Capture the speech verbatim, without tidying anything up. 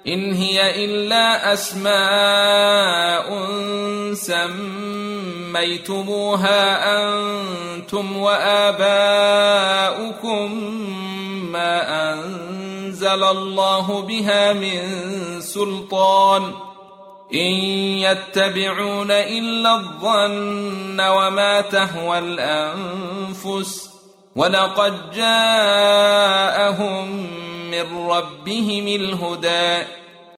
إن هي إلا أسماء سميتموها أنتم وآباؤكم ما أنزل الله بها من سلطان إن يتبعون إلا الظن وما تهوى الأنفس ولقد جاءهم من ربهم الهدى